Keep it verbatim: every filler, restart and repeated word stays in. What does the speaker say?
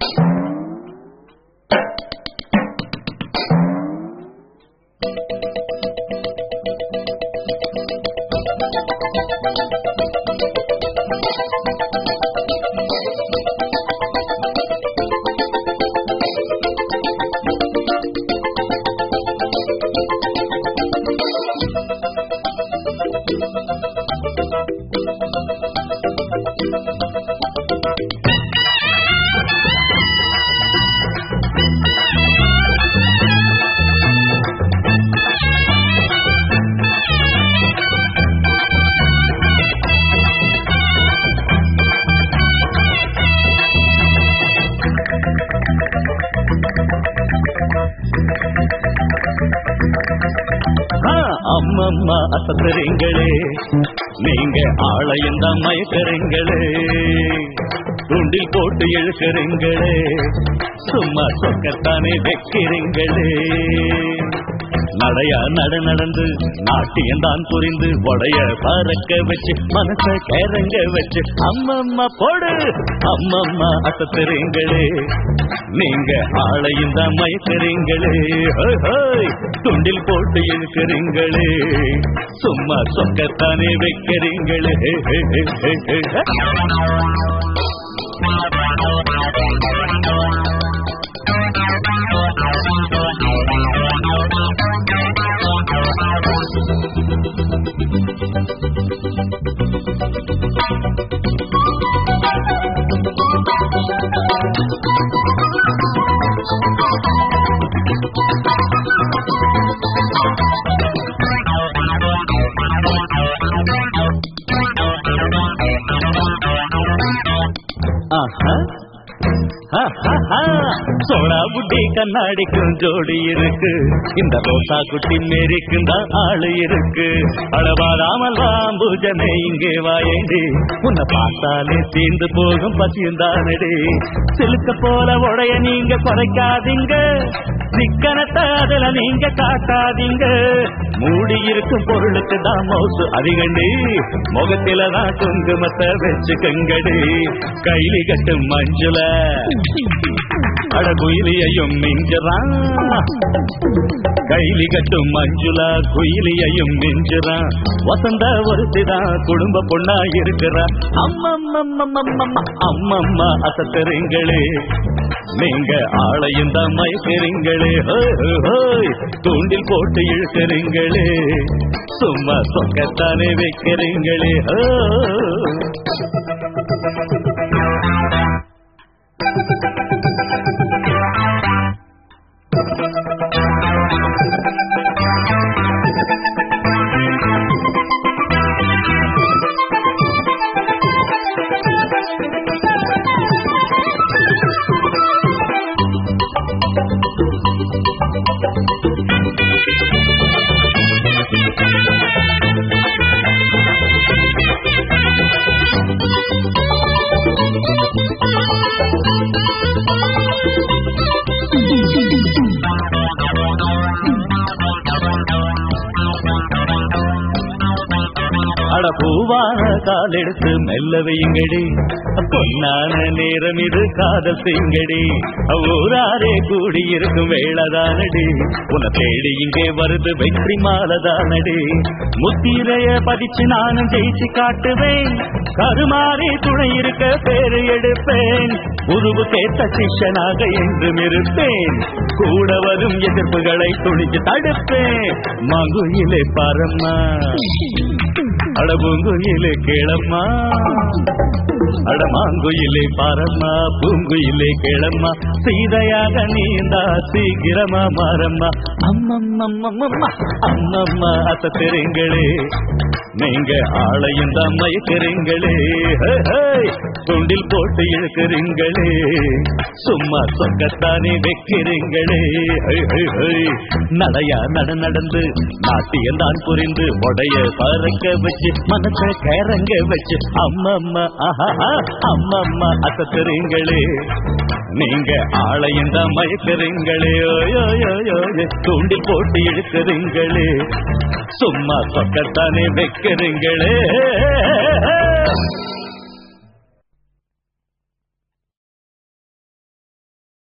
அம்மம்மா அசத்துறீங்களே, நீங்க ஆளையந்தான் மயக்கறீங்களே, துண்டில் போட்டு இழுக்கிறீங்களே, சும்மா சொக்கத்தானே வைக்கிறீங்களே. நடையா நட நடந்து நாட்டியந்தான் புரிந்து உடைய பறக்க வச்சு மனச கேரங்க வச்சு அம்மம்மா போடு அம்மம்மா அசத்துறீங்களே, நீங்க ஆளையும் தான் மயக்கிறீங்களே, துண்டில் போட்டு இழுக்கிறீங்களே, சும்மா சொக்கத்தானே வைக்கிறீங்களே. சோழா புட்டி கண்ணாடிக்கும் ஜோடி இருக்கு, இந்த ரோசா குட்டி மேரிக்கும் தான் ஆளு இருக்கு. அளவாராமல் பூஜனை இங்கே வாயேண்டி, உன்னை பார்த்தாலே தீர்ந்து போகும் பசியுந்தானடி. சிலுக்க போல உடைய நீங்க குறைக்காதீங்க, சிக்கனத்தை அதுல நீங்க காட்டாதீங்க. மூடி இருக்கும் பொருளுக்கு தான் மோசு அதிகண்டி, முகத்தில தான் குங்குமத்தை வச்சுக்கங்கடி. கைலி கட்டும் மஞ்சுல அட குயிலியையும் மிஞ்சுறான், கைலி கட்டும் மஞ்சுளா குயிலியையும் மிஞ்சுறான். வசந்த ஒருத்திதான் குடும்ப பொண்ணா இருக்கிறா. அம்மம்மம்மம்மம்மம்மா அம்மம்மா அசத்துறீங்களே, நீங்க ஆளையும் தான் மயக்கிறீங்களே, தூண்டில் போட்டு இழுக்கிறீங்களே, சும்மா சொக்கத்தானே வைக்கிறீங்களே. அட பூவான கால் எடுத்து மெல்ல வையுங்கடி, பொன்னான நேரம் இது காதல் செய்யுங்கடி. ஊராரே கூடி இருக்கும் வேளதானடி, உன தேடி இங்கே வருது வெற்றி மாலதானடி. முத்திரைய பதிச்சு நானும் ஜெயிச்சு காட்டுவேன், கருமாறி துணை இருக்க பேரு எடுப்பேன். உருவு கேட்ட சிஷ்யனாக என்றும் இருப்பேன், கூட வரும் எதிர்ப்புகளை துணிச்சு தடுப்பேன். மகுயிலே பரம்மா அடபூங்குயிலே கேளம்மா, அடமாங்குயிலே பாரம்மா, பூங்குயிலே கேளம்மா, சீதையாக நீந்தா சீக்கிரமா மாறம்மா. அம்மம்மம்மம்மா அம்மம்மா அசத்துறீங்களே, நீங்க ஆளையும் தான் மயக்கிறீங்களே, துண்டில் போட்டு இழுக்கிறீங்களே, சும்மா சொக்கத்தானே வைக்கிறீங்களே. நடையா நட நடந்து நாட்டியந்தான் புரிந்து உடைய பறக்க வச்சு மனச கேரங்க வச்சு அம்மம்மா ஆஹா அம்மம்மா அசத்துறீங்களே, நீங்க ஆளையும் தான் மயக்கிறீங்களே, தூண்டில் போட்டு இழுக்கிறீங்களே, சும்மா சொக்கத்தானே வைக்கிறீங்களே.